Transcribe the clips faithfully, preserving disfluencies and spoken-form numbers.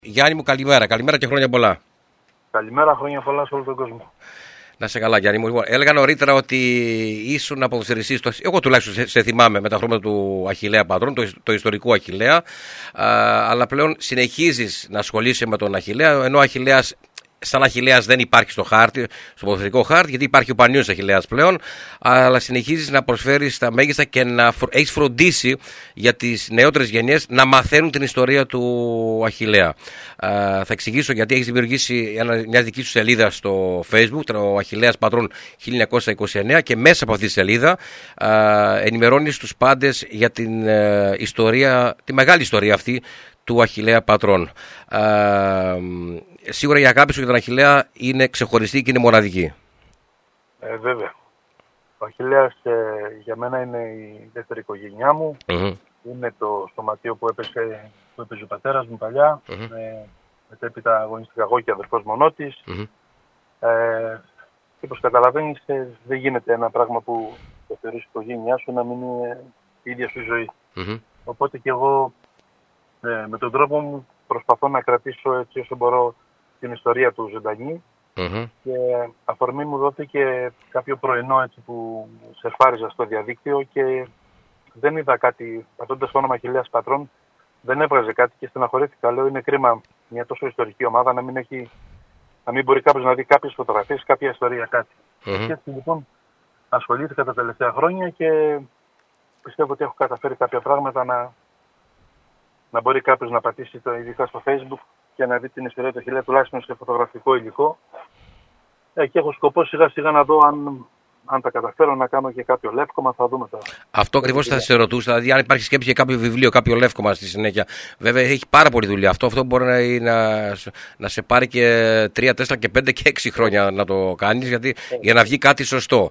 Γιάννη μου, καλημέρα. Καλημέρα και χρόνια πολλά. Καλημέρα, χρόνια πολλά σε όλο τον κόσμο. Να σε καλά, Γιάννη μου. Λοιπόν, έλεγα νωρίτερα ότι ήσουν ποδοσφαιριστής. Εγώ τουλάχιστον σε, σε θυμάμαι με τα χρόνια του Αχιλλέα Πατρών, το, το ιστορικό Αχιλλέα. Α, αλλά πλέον συνεχίζεις να ασχολείσαι με τον Αχιλλέα, ενώ ο Αχιλλέας, σαν Αχιλλέας δεν υπάρχει στο χάρτη, στο ποδοσφαιρικό χάρτη, γιατί υπάρχει ο Πανιός Αχιλλέας πλέον, αλλά συνεχίζεις να προσφέρεις τα μέγιστα και να φρο... έχεις φροντίσει για τις νεότερες γενιές να μαθαίνουν την ιστορία του Αχιλλέα. Α, θα εξηγήσω γιατί έχεις δημιουργήσει ένα, μια δική σου σελίδα στο Facebook, ο Αχιλλέας Πατρών χίλια εννιακόσια είκοσι εννέα, και μέσα από αυτή τη σελίδα α, ενημερώνεις τους πάντες για την ε, ιστορία, τη μεγάλη ιστορία αυτή του Αχιλλέα Πατρών. Α, σίγουρα η αγάπη σου για τον Αχιλλέα είναι ξεχωριστή και είναι μοναδική. Ε, βέβαια. Ο Αχιλλέας ε, για μένα είναι η δεύτερη οικογένειά μου. Mm-hmm. Είναι το σωματείο που έπαιζε, που έπαιζε ο πατέρας μου παλιά. Mm-hmm. Ε, μετέπειτα αγωνίστηκα εγώ και αδερφός μονότης. Mm-hmm. Ε, και όπως καταλαβαίνεις, ε, δεν γίνεται ένα πράγμα που το θεωρείς η οικογένειά σου να μην είναι η ίδια σου η ζωή. Mm-hmm. Οπότε και εγώ ε, με τον τρόπο μου προσπαθώ να κρατήσω έτσι όσο μπορώ την ιστορία του ζωντανή. Mm-hmm. Και αφορμή μου δόθηκε κάποιο πρωινό έτσι που σερφάριζα στο διαδίκτυο και δεν είδα κάτι, πατώντας το όνομα Αχιλλέας Πατρών, δεν έβγαζε κάτι και στεναχωρήθηκα. Λέω, είναι κρίμα μια τόσο ιστορική ομάδα να μην, έχει, να μην μπορεί κάποιος να δει κάποιες φωτογραφίες, κάποια ιστορία, κάτι. Mm-hmm. Και έτσι λοιπόν ασχολήθηκα τα τελευταία χρόνια και πιστεύω ότι έχω καταφέρει κάποια πράγματα να, να μπορεί κάποιος να πατήσει το, ειδικά στο Facebook, και να δει την ιστορία του Αχιλλέα τουλάχιστον σε φωτογραφικό υλικό. Ε, και έχω σκοπό σιγά σιγά να δω αν, αν τα καταφέρω να κάνω και κάποιο λεύκομα, θα δούμε τώρα. Αυτό ακριβώς θα σε ρωτούσα, δηλαδή αν υπάρχει σκέψη για κάποιο βιβλίο, κάποιο λεύκομα στη συνέχεια. Βέβαια έχει πάρα πολύ δουλειά αυτό, αυτό μπορεί να, να, να σε πάρει και τρία, τέσσερα και πέντε και έξι χρόνια να το κάνεις, γιατί ε. για να βγει κάτι σωστό.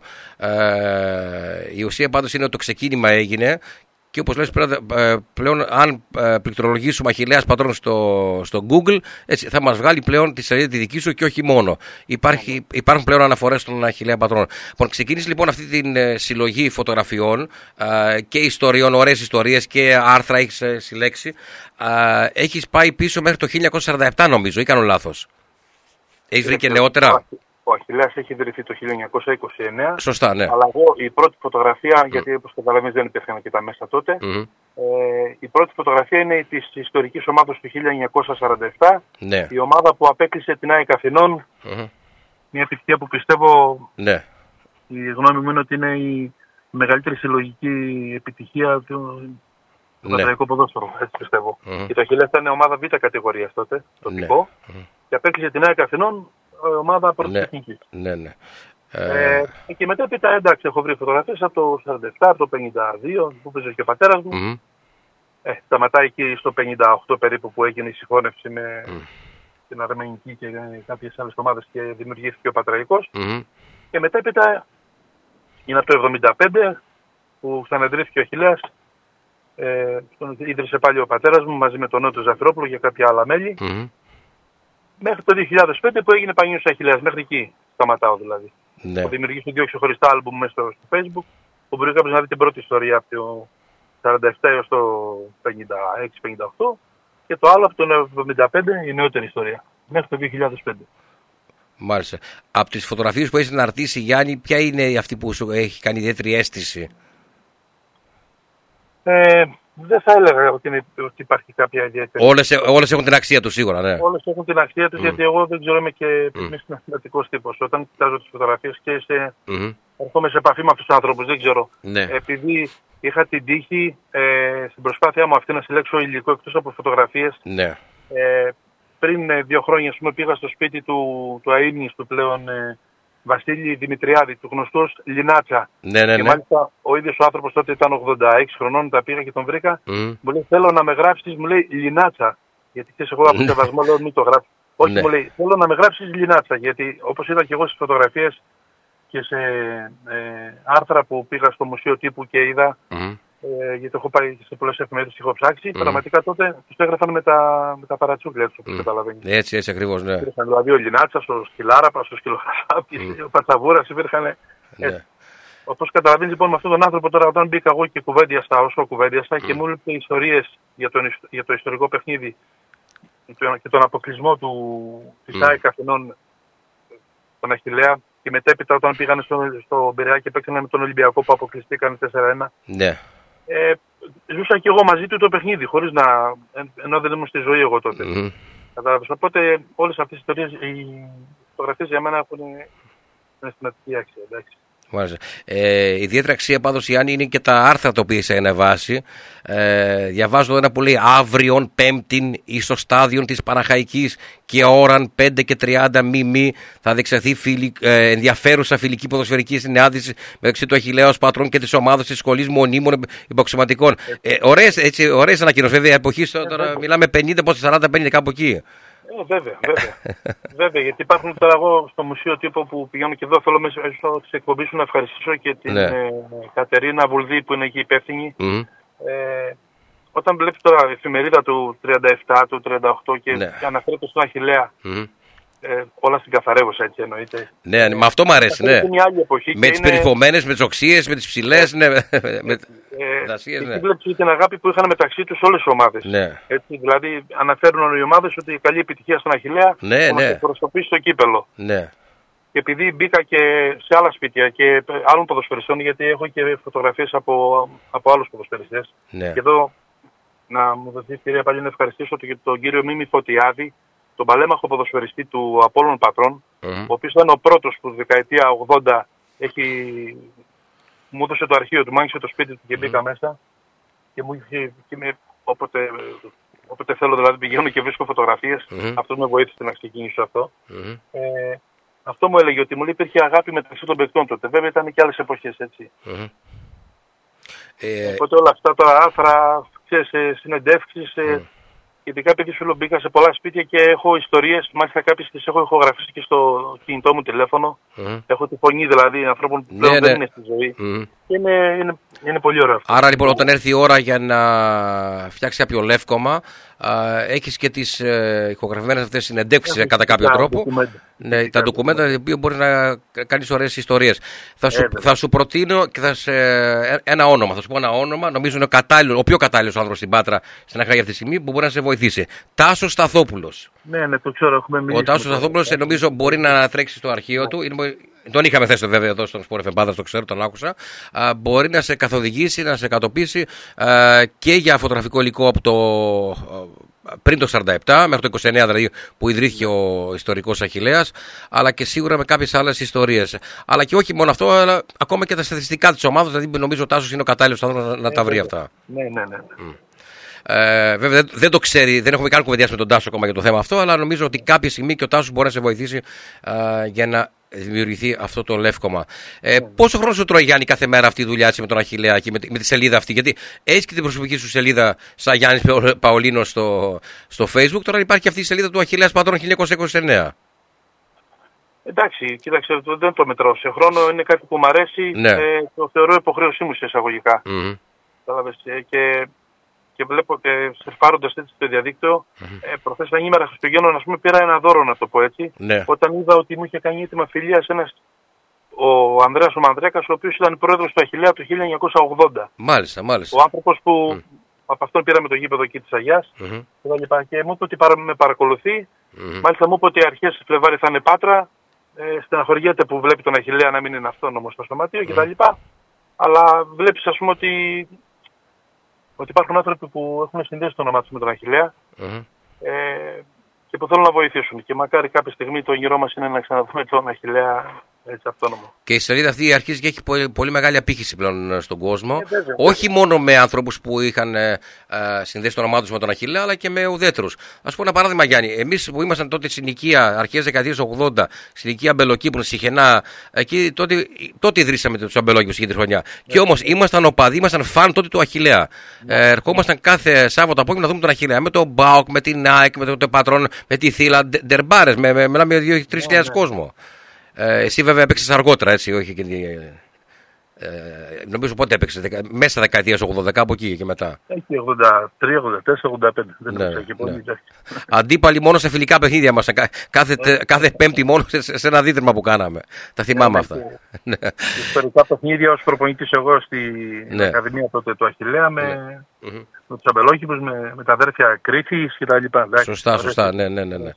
Ε, η ουσία πάντως είναι ότι το ξεκίνημα έγινε. Και όπως λες, πλέον αν πληκτρολογήσουμε Αχιλλέας Πατρών στο, στο Google, έτσι, θα μας βγάλει πλέον τη σελίδα τη δική σου και όχι μόνο. Υπάρχει, υπάρχουν πλέον αναφορές στον Αχιλλέα Πατρών. Λοιπόν, ξεκίνησε λοιπόν αυτή την ε, συλλογή φωτογραφιών ε, και ιστοριών, ωραίες ιστορίες και άρθρα έχεις ε, συλλέξει. Ε, έχεις πάει πίσω μέχρι το χίλια εννιακόσια σαράντα επτά νομίζω, ή κάνω λάθος? Έχεις βρει και νεότερα? Ο Αχιλλέας έχει ιδρυθεί το χίλια εννιακόσια είκοσι εννέα. Σωστά, ναι. Αλλά εγώ η πρώτη φωτογραφία, mm. γιατί όπως καταλαβαίνεις δεν υπήρχαν και τα μέσα τότε, mm-hmm. ε, η πρώτη φωτογραφία είναι της ιστορικής ομάδας του χίλια εννιακόσια σαράντα επτά. Ναι. Η ομάδα που απέκλεισε την ΑΕΚ Αθηνών. Mm-hmm. Μια επιτυχία που πιστεύω, ναι. η γνώμη μου είναι ότι είναι η μεγαλύτερη συλλογική επιτυχία του πατραϊκού ναι. ποδόσφαιρου. Έτσι πιστεύω. Mm-hmm. Και το Αχιλλέας ήταν ομάδα β' κατηγορίας τότε, τοπικό. Ναι. Mm-hmm. Και απέκλεισε την ΑΕΚ Αθηνών. Ομάδα πρωτοτεχνικής. Ναι, ναι, ναι. Ε, και μετά έπειτα εντάξει, έχω βρει φωτογραφίες από το σαράντα επτά, από το πενήντα δύο που παίζει και ο πατέρας μου. Mm-hmm. Ε, σταματάει εκεί στο πενήντα οκτώ περίπου που έγινε η συγχώνευση με mm. την Αρμενική και κάποιες άλλες ομάδες και δημιουργήθηκε ο Πατραϊκός. Mm-hmm. Και μετά έπειτα είναι από το εβδομήντα πέντε που ξαναδρύθηκε ο Αχιλλέας. Ε, τον ίδρυσε πάλι ο πατέρας μου μαζί με τον Νότο Ζαφυρόπουλο και κάποια άλλα μέλη. Mm-hmm. Μέχρι το δύο χιλιάδες πέντε που έγινε Πανιός Αχιλλέας. Μέχρι εκεί σταματάω δηλαδή. Ναι. Που δημιουργήσε δύο ξεχωριστά άλμπουμ μέσα στο, στο Facebook, που μπορεί κάποιος να δει την πρώτη ιστορία από το σαράντα επτά έως το πενήντα έξι πενήντα οκτώ και το άλλο από το εβδομήντα πέντε η νεότερη ιστορία. Μέχρι το δύο χιλιάδες πέντε. Μάλιστα. Από τις φωτογραφίες που έχεις αναρτήσει, Γιάννη, ποια είναι αυτή που σου έχει κάνει ιδιαίτερη αίσθηση? Ε, δεν θα έλεγα ότι, είναι, ότι υπάρχει κάποια ιδιαίτερη. Όλες, όλες έχουν την αξία τους σίγουρα, ναι. Όλες έχουν την αξία τους, mm. γιατί εγώ δεν ξέρω, είμαι και mm. συναισθηματικός τύπος. Όταν κοιτάζω τις φωτογραφίες και σε... mm-hmm. έρχομαι σε επαφή με αυτούς τους άνθρωπους, δεν ξέρω. Ναι. Επειδή είχα την τύχη ε, στην προσπάθειά μου αυτή να συλλέξω υλικό εκτός από φωτογραφίες. Ναι. Ε, πριν ε, δύο χρόνια, ας πούμε, πήγα στο σπίτι του, του Αΐνης, του πλέον ε, Βασίλη Δημητριάδη, του γνωστού ως Λινάτσα. Ναι, ναι, και ναι. μάλιστα ο ίδιος ο άνθρωπος τότε ήταν ογδόντα έξι χρονών, τα πήγα και τον βρήκα. Mm. Μου λέει, θέλω να με γράψεις, μου λέει, Λινάτσα. Γιατί ξέρεις, εγώ από σεβασμό λέω, μην το γράψω. Όχι, ναι. μου λέει, θέλω να με γράψεις Λινάτσα. Γιατί όπως είδα και εγώ στις φωτογραφίες και σε ε, άρθρα που πήγα στο Μουσείο Τύπου και είδα, mm. ε, γιατί έχω πάει σε πολλές εφημερίδες και έχω ψάξει, mm. πραγματικά τότε τους έγραφαν με τα, με τα παρατσούκλια τους, όπως mm. καταλαβαίνεις. Έτσι, έτσι ακριβώς, ναι. Υπήρχαν δηλαδή ο Λινάτσας, ο Σκυλάραπας, ο Σκυλοχαράπης, mm. ο Πατσαβούρας, υπήρχαν. Ναι. Όπως καταλαβαίνεις λοιπόν με αυτόν τον άνθρωπο τώρα, όταν μπήκα εγώ και κουβέντιασα όσο κουβέντιασα mm. και μου έλεγε ιστορίες για, για το ιστορικό παιχνίδι και τον αποκλεισμό του, της mm. ΑΕΚ Αθηνών τον Αχιλλέα και μετέπειτα όταν πήγαν στο, στο Πειραιά και παίξανε με τον Ολυμπιακό που αποκλειστήκαν τέσσερα ένα. Ναι. Ε, ζούσα και εγώ μαζί του το παιχνίδι, χωρίς να, ενώ δεν ήμουν στη ζωή εγώ τότε. Mm. Κατάλαβες. Οπότε όλες αυτές τις ιστορίες, οι φωτογραφίες για μένα έχουν συναισθηματική αξία. Εντάξει. Ε, ιδιαίτερα αξία πάντως, Γιάννη, είναι και τα άρθρα τα οποία είσαι ανεβάσει. Ε, διαβάζω ένα που λέει αύριον Πέμπτην εις το στάδιο της Παναχαϊκής και ώραν πέντε και τριάντα μήμη θα διεξαχθεί φιλι, ε, ενδιαφέρουσα φιλική ποδοσφαιρική συνάντηση μεταξύ του Αχιλλέα Πατρών και της ομάδας της Σχολής Μονίμων Υποξηματικών. Ε, ωραίες, έτσι, ωραίες ανακοινώσεις. Βέβαια, εποχή τώρα μιλάμε πενήντα, πώς σαράντα πενήντα κάπου εκεί. Ε, βέβαια, βέβαια. βέβαια, γιατί υπάρχουν τώρα εγώ στο Μουσείο Τύπο που πηγαίνω και εδώ. Θέλω μέσα της εκπομπής σου να ευχαριστήσω και την ναι. ε, Κατερίνα Βουλδί που είναι εκεί υπεύθυνη. Mm-hmm. Ε, όταν βλέπει τώρα η εφημερίδα του τριάντα επτά, του τριάντα οκτώ και, ναι. και αναφέρεται στον Αχιλλέα. Mm-hmm. Ε, όλα στην καθαρεύουσα, έτσι εννοείται. Ναι, με αυτό μου αρέσει. Ναι. Με τις είναι... περιφωμένες, με τις οξύες, με τις ψηλές. Ναι, με... Ε, Εκεί ναι. βλέπει την αγάπη που είχαν μεταξύ τους όλες οι ομάδες. Ναι. Έτσι, δηλαδή αναφέρουν οι ομάδες ότι η καλή επιτυχία στον Αχιλλέα ναι, θα ναι. μας εκπροσωπήσει στο κύπελο. Ναι. Και επειδή μπήκα και σε άλλα σπίτια και άλλων ποδοσφαιριστών, γιατί έχω και φωτογραφίες από, από άλλους ποδοσφαιριστές. Ναι. Και εδώ να μου δοθεί ευκαιρία πάλι να ευχαριστήσω τον κύριο Μίμη Φωτιάδη, τον παλέμαχο ποδοσφαιριστή του Απόλλων Πατρών, mm-hmm. ο οποίος ήταν ο πρώτος που τη δεκαετία ογδόντα έχει... μου έδωσε το αρχείο του, μου άνοιξε το σπίτι του και μπήκα mm. μέσα και μου είχε, και με, όποτε, όποτε θέλω δηλαδή πηγαίνω και βρίσκω φωτογραφίες, mm-hmm. αυτό με βοήθησε να ξεκινήσω αυτό. Mm-hmm. Ε, αυτό μου έλεγε ότι μου λέει υπήρχε αγάπη μεταξύ των παικτών τότε, βέβαια ήταν και άλλες εποχές έτσι. Mm-hmm. Ε... Οπότε όλα αυτά τα άρθρα, ξέρεις, συνεντεύξεις, mm. ειδικά επειδή σου μπήκα σε πολλά σπίτια και έχω ιστορίες, μάλιστα κάποιες τις έχω ηχογραφήσει και στο κινητό μου τηλέφωνο. Mm. Έχω τη φωνή δηλαδή ανθρώπων που πλέον ναι, δεν ναι. είναι στη ζωή. Mm. Και είναι, είναι, είναι πολύ ωραίο αυτό. Άρα λοιπόν όταν έρθει η ώρα για να φτιάξει κάποιο λεύκομα, έχεις και τις ε, ηχογραφημένες αυτές συνεντεύξεις κατά κάποιο τα τρόπο. Ντοκουμέντα. Ναι, τα ντοκουμέντα, τα οποία μπορεί να κάνεις ωραίες ιστορίες. Θα σου, θα σου προτείνω και θα σε, ένα όνομα. Θα σου πω ένα όνομα, νομίζω είναι ο, κατάλληλο, ο πιο κατάλληλος άνθρωπος στην Πάτρα στην Αχάη αυτή τη στιγμή που μπορεί να σε βοηθήσει. Τάσος Σταθόπουλος. Ναι, ναι, το ξέρω. Έχουμε μιλήσει. Ο Τάσος Σταθόπουλος νομίζω μπορεί να τρέξει στο αρχείο του. Είναι, τον είχαμε θέσει βέβαια εδώ στον Σπορ εφ εμ Πάτρα, το ξέρω, τον άκουσα. Α, μπορεί να σε καθοδηγήσει, να σε κατοπίσει α, και για φωτογραφικό υλικό από το. Πριν το σαράντα επτά, μέχρι το είκοσι εννέα δηλαδή που ιδρύθηκε ο ιστορικός Αχιλλέας, αλλά και σίγουρα με κάποιες άλλες ιστορίες. Αλλά και όχι μόνο αυτό, αλλά ακόμα και τα στατιστικά της ομάδας, δηλαδή νομίζω ο Τάσος είναι ο κατάλληλος άνθρωπος να, να τα βρει αυτά. Ναι, ναι, ναι. Mm. Ε, βέβαια δεν, δεν το ξέρει, δεν έχουμε καν κουβεντιάσει με τον Τάσο ακόμα για το θέμα αυτό, αλλά νομίζω ότι κάποια στιγμή και ο Τάσος μπορεί να σε βοηθήσει ε, για να δημιουργηθεί αυτό το λεύκομα. Ε, yeah. Πόσο χρόνο σου τρώει, Γιάννη, κάθε μέρα αυτή η δουλειά με τον Αχιλλέα και με, με τη σελίδα αυτή? Γιατί έχει και την προσωπική σου σελίδα σαν Γιάννης Παολίνος στο, στο Facebook. Τώρα υπάρχει και αυτή η σελίδα του Αχιλλέας Πατρών χίλια εννιακόσια είκοσι εννέα. Εντάξει, κοίταξε, δεν το μετράω σε χρόνο. Είναι κάτι που μου αρέσει. Ναι. Ε, το θεωρώ υποχρέωσή μου σε εισαγωγικά. Mm-hmm. Και και βλέπω και σερφάροντας έτσι στο διαδίκτυο, mm-hmm. ε, προχθές ανήμερα Χριστουγέννων, ας πούμε, πήρα ένα δώρο, να το πω έτσι, ναι. όταν είδα ότι μου είχε κάνει έτοιμα φιλίας ένας, ο Ανδρέας ο Μανδρέκας, ο οποίος ήταν πρόεδρος του Αχιλλέα του χίλια εννιακόσια ογδόντα. Μάλιστα, μάλιστα. Ο άνθρωπος που mm. από αυτόν πήραμε το γήπεδο εκεί της Αγιάς mm-hmm. και μου είπε ότι παρα, με παρακολουθεί, mm-hmm. μάλιστα μου είπε ότι αρχές Φλεβάρι θα είναι Πάτρα, ε, στεναχωριέται που βλέπει τον Αχιλλέα να μην είναι αυτόνομος στο σωματείο mm-hmm. κτλ. Αλλά βλέπεις, ας πούμε, ότι ότι υπάρχουν άνθρωποι που έχουν συνδέσει το όνομά τους με τον Αχιλλέα mm-hmm. ε, και που θέλουν να βοηθήσουν. Και μακάρι κάποια στιγμή το όνειρό μας είναι να ξαναδούμε τον Αχιλλέα έτσι αυτόνομο. Και η σελίδα αυτή αρχίζει και έχει πολύ, πολύ μεγάλη απήχηση πλέον στον κόσμο. Ε, βέβαια, όχι βέβαια. Μόνο με άνθρωπους που είχαν ε, συνδέσει το όνομά τους με τον Αχιλλέα, αλλά και με ουδέτερους. Ας πω ένα παράδειγμα, Γιάννη. Εμείς που ήμασταν τότε στην οικία αρχές δεκαετίας ογδόντα, στην οικία Μπελοκύπρου, Σιχενά, εκεί τότε, τότε ιδρύσαμε τους Αμπελόκηπους εκείνη τη χρονιά. Ναι, και όμως ήμασταν οπαδοί, ήμασταν φαν τότε του Αχιλλέα. Ναι. Ε, ερχόμασταν κάθε Σάββατο απόγευμα να δούμε τον Αχιλλέα. Με τον Μπάουκ, με την Νάικ, με τον Πατρόν, με τη Θήλα, ντερμπάρες, με, με, με, με δύο τρεις χιλιάδες ναι, ναι. κόσμο. Ε, εσύ βέβαια έπαιξες αργότερα, έτσι, όχι και... Ε, νομίζω πότε έπαιξες, δεκα, μέσα δεκαετίας ογδόντα, από εκεί και μετά. Έχει ογδόντα τρία, ογδόντα τέσσερα, ογδόντα πέντε. Δεν ναι, ναι. Και πολύ, αντίπαλοι μόνο σε φιλικά παιχνίδια μας, κάθε, ναι. κάθε Πέμπτη μόνο σε, σε ένα δίδυμα που κάναμε. Τα θυμάμαι ναι, αυτά. Ναι. Ιστορικά παιχνίδια ως προπονητής εγώ στην ναι. Ακαδημία τότε του Αχιλλέα με, mm-hmm. με τους αμπελόχυπους, με, με τα αδέρφια Κρήφης και τα λοιπά. Σωστά, σωστά, ναι, ναι, ναι. ναι.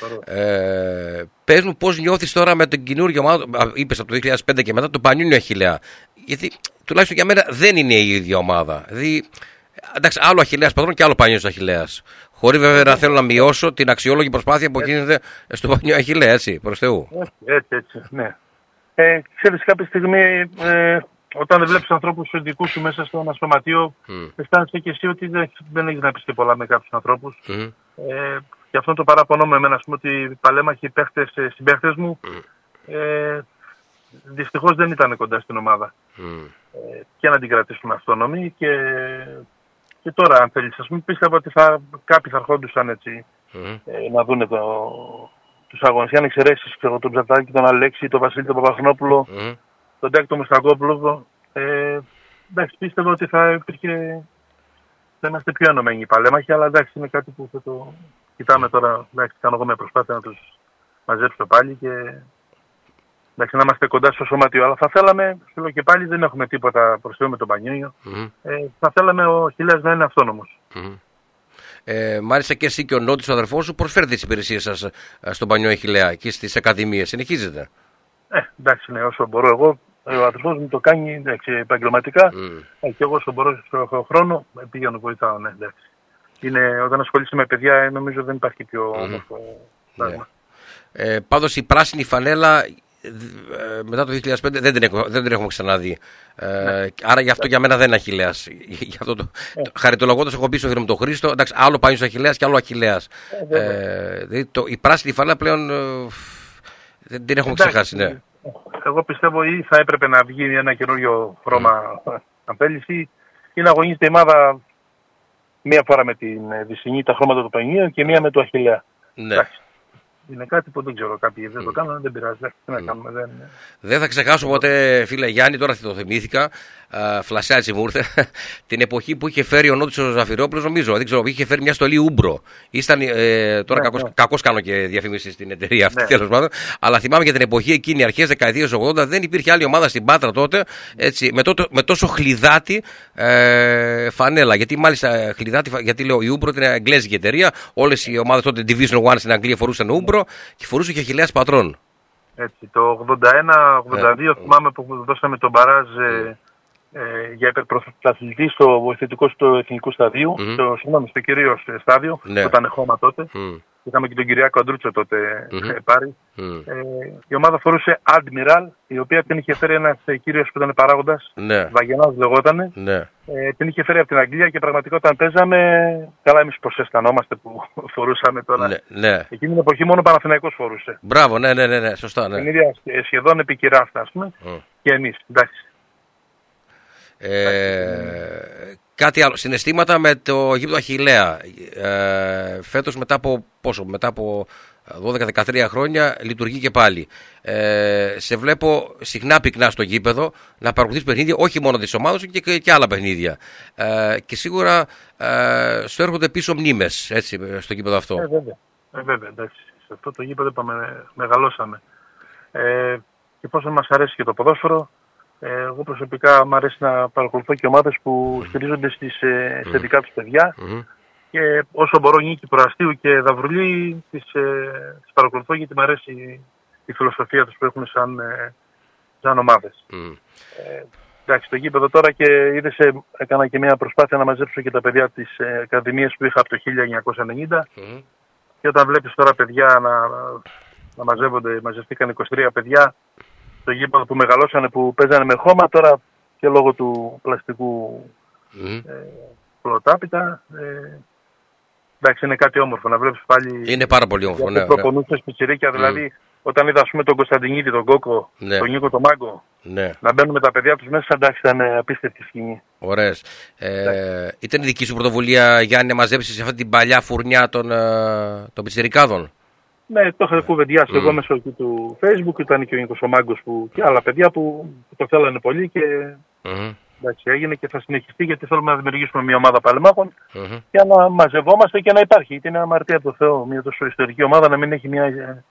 Ε, πες μου πώς νιώθεις τώρα με την καινούργια ομάδα, είπες από το δύο χιλιάδες πέντε και μετά, το Πανιούνιο Αχιλλέα. Γιατί τουλάχιστον για μένα δεν είναι η ίδια ομάδα. Δηλαδή, εντάξει, άλλο Αχιλλέας Πατρών και άλλο Πανιούνιος Αχιλλέας. Χωρίς βέβαια να θέλω να μειώσω την αξιόλογη προσπάθεια που γίνεται στο Πανιούνιο Αχιλλέα, έτσι, προς Θεού. Έτσι, έτσι, ναι. Ε, ξέρεις, κάποια στιγμή, ε, όταν δεν βλέπεις ανθρώπους δικούς σου μέσα στο ένα σωματείο, mm. αισθάνεσαι και εσύ ότι δεν, δεν έχεις να πεις και πολλά με κάποιους ανθρώπους. Mm. Ε, και αυτό το παραπονώ με εμένα, ας πούμε, ότι οι παλέμαχοι παίχτες, συμπαίχτες μου, mm. ε, δυστυχώς δεν ήταν κοντά στην ομάδα. Mm. Ε, και να την κρατήσουμε αυτόνομη και, και τώρα, αν θέλεις, ας πούμε, πίστευα ότι θα, κάποιοι θα ερχόντουσαν έτσι, mm. ε, να δούνε το... τους αγώνες. Αν εξαιρέσεις τον Ψατάκη, τον Αλέξη, τον Βασίλη τον Παπαχνόπουλο, mm. τον Τάκη τον Μουστακόπουλο, ε, εντάξει, πίστευα ότι θα υπήρχε, θα είμαστε πιο ενωμένοι οι παλέμαχοι, αλλά εντάξει, είναι κάτι που θα το κοιτάμε τώρα. Εντάξει, κάνω εγώ μια προσπάθεια να τους μαζέψω πάλι και εντάξει, να είμαστε κοντά στο σωματείο. Αλλά θα θέλαμε, θέλω και πάλι, δεν έχουμε τίποτα προς Θεού με τον Πανιούνιο. Mm. Ε, θα θέλαμε ο Αχιλλέας να είναι αυτόνομος. Mm. Ε, μάλιστα και εσύ και ο Νότης, ο αδερφός σου, προσφέρετε τις υπηρεσίες σας στον Πανιούνιο Αχιλλέα και στις ακαδημίες. Συνεχίζετε. Ε, εντάξει, ναι, όσο μπορώ εγώ. Ο αδερφός μου το κάνει εντάξει, επαγγελματικά. Mm. Ε, και εγώ όσο μπορώ στο χρόνο πήγαινε βοηθάω. Ναι, εντάξει. Είναι, όταν ασχολείσαι με παιδιά, νομίζω δεν υπάρχει πιο mm. όμορφο πράγμα. Yeah. Ε, πάντως η πράσινη φανέλα μετά το δύο χιλιάδες πέντε δεν την, έχω, δεν την έχουμε ξαναδεί. Ναι. Ε, άρα γι' αυτό για μένα δεν είναι Αχιλλέας. το, το, ναι. Χαριτολογώντας έχω πει στο φίλο μου τον Χρήστο, εντάξει, άλλο Πανιούνιος Αχιλλέας και άλλο Αχιλλέας. Ε, ε, δηλαδή το, η πράσινη φανέλα πλέον ε, δεν την έχουμε ξεχάσει. Ναι. Εγώ πιστεύω ή θα έπρεπε να βγει ένα καινούριο χρώμα mm. αν θέλεις, ή να αγωνίζεται η ομάδα μία φορά με την Βυσσινή, τα χρώματα του Πανιουνίου και μία με το Αχιλλέα. Ναι. Είναι κάτι που δεν ξέρω, κάποιοι δεν το κάνουν, δεν πειράζει. Τι να κάνουμε, δεν... δεν θα ξεχάσω ποτέ, φίλε Γιάννη, τώρα το θυμήθηκα. Φλασιά έτσι μου ήρθε. Την εποχή που είχε φέρει ο Νότης ο Ζαφυρόπουλος, νομίζω, δεν ξέρω, είχε φέρει μια στολή Ούμπρο. Ήσταν, ε, τώρα ναι, κακώς, ναι. κακώς κάνω και διαφήμιση στην εταιρεία αυτή, ναι. τέλος πάντων. Αλλά θυμάμαι για την εποχή εκείνη, αρχές δεκαετίας ογδόντα, δεν υπήρχε άλλη ομάδα στην Πάτρα τότε έτσι, με, το, με τόσο χλιδάτη ε, φανέλα. Γιατί μάλιστα χλιδάτη, γιατί λέω η Ούμπρο ήταν εγγλέζικη εταιρεία. Όλες οι ομάδες τότε Division ένα στην Αγγλία φορούσαν Ούμπρο και φορούσε και Αχιλλέας Πατρών. Έτσι, το ογδόντα ένα ογδόντα δύο yeah. θυμάμαι που δώσαμε τον μπαράζ ε, ε, για υπερπροσπαθητή στο βοηθητικό στο εθνικού σταδίου, mm-hmm. στο, συγγνώμη, στο κυρίως στάδιο, yeah. που ήταν χώμα τότε. Mm. Είχαμε και τον Κυριάκο Αντρούτσο τότε mm-hmm. πάρει. Mm. Ε, η ομάδα φορούσε Admiral, η οποία την είχε φέρει ένας κύριος που ήταν παράγοντας, ναι. Βαγενάς λεγότανε. Ναι. Ε, την είχε φέρει από την Αγγλία και πραγματικά όταν παίζαμε, καλά εμείς πως αισθανόμαστε που φορούσαμε τώρα. Ναι, ναι. Εκείνη την εποχή μόνο ο Παναθηναϊκός φορούσε. Μπράβο, ναι, ναι, ναι, ναι σωστά. Ναι. Την ίδια σχεδόν επικυράστα, ας πούμε, mm. και εμείς, εντάξει. Ε, κάτι άλλο, συναισθήματα με το γήπεδο Αχιλλέα. Ε, φέτος μετά από πόσο, μετά από δώδεκα δεκατρία χρόνια λειτουργεί και πάλι. Ε, σε βλέπω συχνά πυκνά στο γήπεδο να παρακολουθείς παιχνίδια, όχι μόνο της ομάδας και, και, και άλλα παιχνίδια. Ε, και σίγουρα ε, σου έρχονται πίσω μνήμες έτσι, στο γήπεδο αυτό. Ε, βέβαια, ε, βέβαια εντάξει. Σε αυτό το γήπεδο είπαμε, μεγαλώσαμε. Ε, και πόσο μας αρέσει και το ποδόσφαιρο. Ε, εγώ προσωπικά μου αρέσει να παρακολουθώ και ομάδες που στηρίζονται στις, ε, σε δικά τους παιδιά. Mm-hmm. Και όσο μπορώ Νίκη Προαστίου και Δαυρουλή τις, ε, τις παρακολουθώ γιατί μου αρέσει η φιλοσοφία τους που έχουν σαν, ε, σαν ομάδες. Mm. Ε, εντάξει, το γήπεδο τώρα και είδες, ε, έκανα και μια προσπάθεια να μαζέψω και τα παιδιά της ε, Ακαδημίας που είχα από το χίλια εννιακόσια ενενήντα mm. και όταν βλέπεις τώρα παιδιά να, να μαζεύονται, μαζευτήκαν είκοσι τρία παιδιά το γήπεδο που μεγαλώσανε, που παίζανε με χώμα, τώρα και λόγω του πλαστικού mm. ε, πλωτάπιτα. Ε, εντάξει, είναι κάτι όμορφο να βλέπεις πάλι. Είναι πάρα πολύ όμορφο, ναι. Προπονούσες πιτσιρίκια, mm. δηλαδή όταν είδα, ας πούμε, τον Κωνσταντινίδη, τον Κόκο, ναι. τον Νίκο, τον Μάγκο, ναι. να μπαίνουν με τα παιδιά τους μέσα, εντάξει, ήταν απίστευτη σκηνή. Ωραίες. Ε, ήταν η δική σου πρωτοβουλία, Γιάννη, να μαζέψεις αυτή την παλιά φουρνιά των, των πιτσιρικάδων? Ναι, το είχα κουβεντιάσει mm. εγώ μέσω του Facebook, ήταν και ο Νίκος ο Μάγκος που, και άλλα παιδιά που, που το θέλανε πολύ και mm. εντάξει, έγινε και θα συνεχιστεί γιατί θέλουμε να δημιουργήσουμε μια ομάδα παλεμάχων mm-hmm. για να μαζευόμαστε και να υπάρχει. Γιατί είναι αμαρτία από το Θεό μια τόσο ιστορική ομάδα να μην έχει μια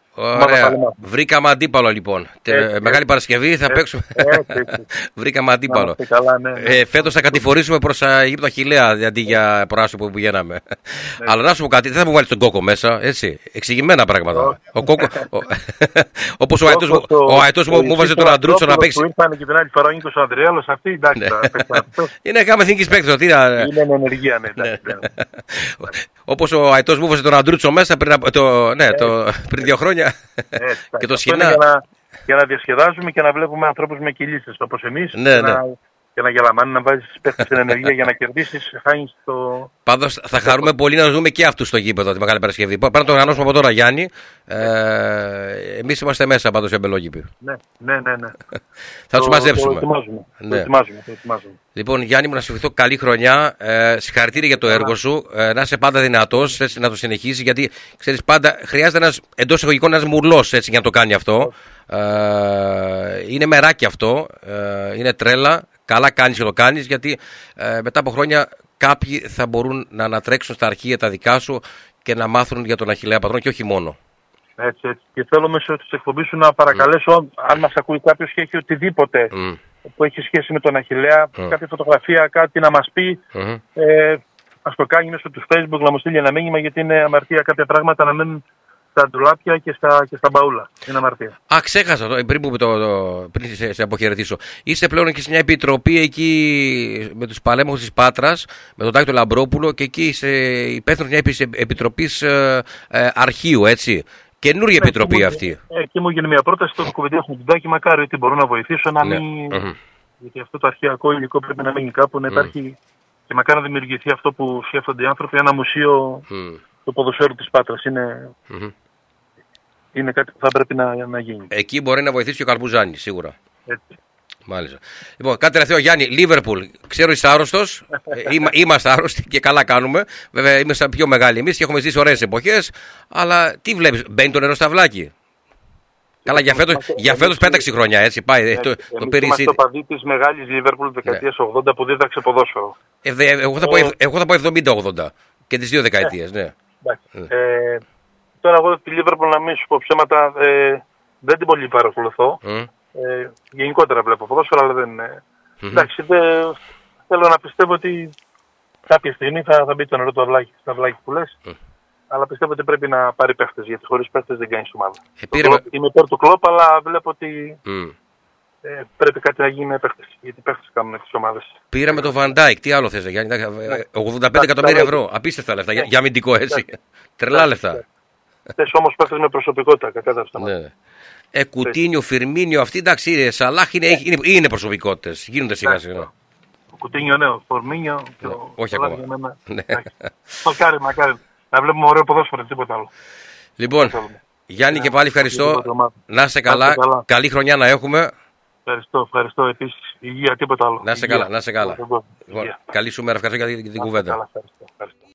Ωραία. Βρήκαμε αντίπαλο λοιπόν. Έτσι, Μεγάλη Παρασκευή θα έτσι, παίξουμε. Έτσι, έτσι. Βρήκαμε αντίπαλο. Καλά, ναι, ναι. Ε, Φέτος θα κατηφορήσουμε προς Αιγύπτο Αχιλλέα αντί για προάσπο που πηγαίναμε. Ναι. Αλλά να σου πω κάτι, δεν θα μου βάλεις τον Κόκο μέσα. Έτσι. Εξηγημένα πράγματα. Ο Κόκο. Όπως ο Αετός μου βάζει τον Αντρούτσο να παίξει. Που ήρθαν και την άλλη φορά είναι ο Ανδρέαλος αυτή. Εντάξει. Είναι κάμα εθνικής παίκτης. Είναι ενεργεία, ναι. Όπως ο Αετός μου βάζει τον Αντρούτσο μέσα πριν δύο χρόνια. Και το σχοινά. Για να, για να διασκεδάζουμε και να βλέπουμε ανθρώπους με κυλίτσες όπως εμείς. Ναι, και, ναι. Να, και να γελαμάνει, να βάζεις παίχτες στην ενεργεία για να κερδίσεις. Χάνεις το. Πάντως θα χαρούμε πολύ να δούμε και αυτούς στο γήπεδο τη Μεγάλη Παρασκευή. Πρέπει να το οργανώσουμε από τώρα, Γιάννη. Ε, εμείς είμαστε μέσα πάντως οι αμπελόγυποι. Ναι, ναι, ναι. ναι. Θα τους μαζέψουμε. Το ετοιμάζουμε. Ναι. Το ετοιμάζουμε, το ετοιμάζουμε. Λοιπόν, Γιάννη μου, να σου ευχηθώ καλή χρονιά. Ε, συγχαρητήρια για το yeah. έργο σου. Ε, να είσαι πάντα δυνατός, έτσι, να το συνεχίσεις. Γιατί ξέρεις, πάντα χρειάζεται ένας εντός εισαγωγικών ένας μουρλός έτσι, για να το κάνει αυτό. Ε, είναι μεράκι αυτό. Ε, είναι τρέλα. Καλά κάνεις και το κάνεις, γιατί ε, μετά από χρόνια κάποιοι θα μπορούν να ανατρέξουν στα αρχεία τα δικά σου και να μάθουν για τον Αχιλλέα Πατρών και όχι μόνο. Έτσι, έτσι. Και θέλω μέσω της εκπομπής σου να παρακαλέσω, mm. αν μας ακούει κάποιος και έχει οτιδήποτε mm. που έχει σχέση με τον Αχιλλέα, mm. κάποια φωτογραφία, κάτι να μας πει, mm-hmm. ε, ας το κάνει μέσω του Facebook, να μου στείλει ένα μήνυμα, γιατί είναι αμαρτία κάποια πράγματα να μένουν στα ντουλάπια και στα, και στα μπαούλα. Είναι αμαρτία. Α, ξέχασα το, πριν, που το, το, πριν σε, σε αποχαιρετήσω. Είσαι πλέον και σε μια επιτροπή εκεί με τους παλέμαχους της Πάτρας, με τον Τάκη Λαμπρόπουλο, και εκεί είσαι υπεύθυνος μια επιτροπής ε, ε, αρχείου, έτσι. Καινούργια ναι, επιτροπή εκεί αυτή. Εκεί ε, μου έγινε μια πρόταση, το κουβεντιάσουμε τον Τάκη, μακάρι ότι μπορώ να βοηθήσω να ναι. μην. Mm-hmm. Γιατί αυτό το αρχαιακό υλικό πρέπει να μείνει κάπου, να υπάρχει mm. και μακάρι να δημιουργηθεί αυτό που σκέφτονται οι άνθρωποι, ένα μουσείο. Mm. Το ποδοσφαίρο της Πάτρας είναι, mm-hmm. είναι κάτι που θα πρέπει να, να γίνει. Εκεί μπορεί να βοηθήσει και ο Καρμπουζάνης, σίγουρα. Έτσι. Μάλιστα. Λοιπόν, κάτι τελευταίο, Γιάννη, Λίβερπουλ. Ξέρω είσαι άρρωστος. Είμα, είμαστε άρρωστοι και καλά κάνουμε. Βέβαια, είμαστε πιο μεγάλοι εμείς και έχουμε ζήσει ωραίες εποχές. Αλλά τι βλέπεις, μπαίνει το νερό στα βλάκι. Καλά, για φέτος, για φέτος πέταξε χρόνια, έτσι πάει. Το, το πήρε η Είμαστε παδί της μεγάλης Λίβερπουλ δεκαετίας ναι. ογδόντα που δίδαξε ποδόσφαιρο. Ε, δε, εγώ, θα πω, εγώ θα πω εβδομήντα ογδόντα. Και τις δύο δεκαετίες, ναι. ναι. Ε, τώρα εγώ τη Λίβερπουλ, να μην σου πω ψέματα, ε, δεν την πολύ παρακολουθώ. Mm. Ε, γενικότερα βλέπω ποδόσφαιρο, αλλά δεν είναι. Mm-hmm. Εντάξει, δε, θέλω να πιστεύω ότι κάποια στιγμή θα, θα μπει το νερό του αυλάκι, στα αυλάκι που λες. Mm. Αλλά πιστεύω ότι πρέπει να πάρει παίχτες, γιατί χωρίς παίχτες δεν κάνεις ομάδα. Ε, πήρε... κλόπ, είμαι υπέρ του Κλόπ, αλλά βλέπω ότι mm. ε, πρέπει κάτι να γίνει με παίχτες. Γιατί παίχτες κάνουν τις ομάδες. Πήραμε το Van Dijk, τι άλλο θες, Γιάννη, ογδόντα πέντε εκατομμύρια ευρώ. Απίστευτα λεφτά για, για αμυντικό, έτσι. Τρελά λεφτά. Θες όμως παίχτες με προσωπικότητα, κατάλαβες τα μάτια. Ε, Κουτίνιο, Φιρμίνιο, αυτή εντάξει, Σαλάχ είναι, είναι, είναι προσωπικότητες. Γίνονται σιγά σιγά. Ο Κουτίνιο, ναι, ο Φορμίνιο. Όχι ακόμα. Μακάρι, μακάρι. Να βλέπουμε ωραίο ποδόσφαιρο, τίποτα άλλο. Λοιπόν, Γιάννη yeah, και πάλι ευχαριστώ. Να είσαι καλά. καλά. Καλή χρονιά να έχουμε. Ευχαριστώ, ευχαριστώ επίσης. Υγεία, τίποτα άλλο. Να είσαι καλά, να είσαι καλά. Λοιπόν, καλή σου μέρα, ευχαριστώ για την κουβέντα.